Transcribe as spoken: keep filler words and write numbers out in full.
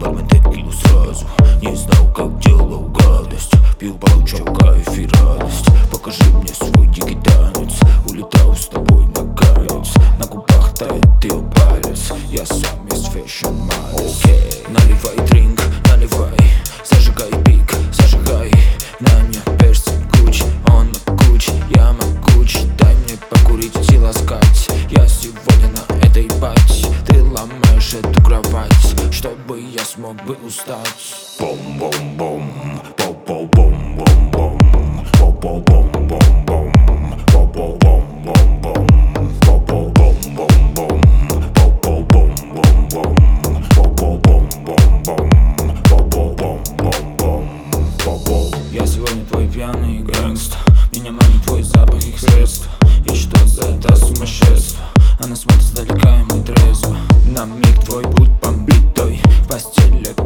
бармен текилу сразу. Не знал, как делал гадость, пил, получал кайф и радость. Покажи мне свой дикий танец, улетал с тобой наконец. На губах тает ее палец, я сам есть фэшн малец. Okay. Наливай дринк, наливай, зажигай пик, зажигай. На мне перстень Гуччи, он могуч, я могуч. Дай мне покурить и ласкать, я сегодня на этой пати. Ты ломаешь эту кровать, чтобы я смог бы устать. Бом-бом-бом, бом-бом-бом-бом-бом, бом-бом-бом-бом-бом, бом-бом-бом-бом-бом, бом-бом-бом-бом-бом, бом-бом-бом-бом-бом, бом-бом-бом-бом-бом, бом-бом-бом-бом-бом, бом-бом. Я сегодня твой пьяный гэнгста, меня манит твой запах их средств. И что за это сумасшествие? Она смотрит сдалека, и мы трезво. На миг твой путь помбитой в постели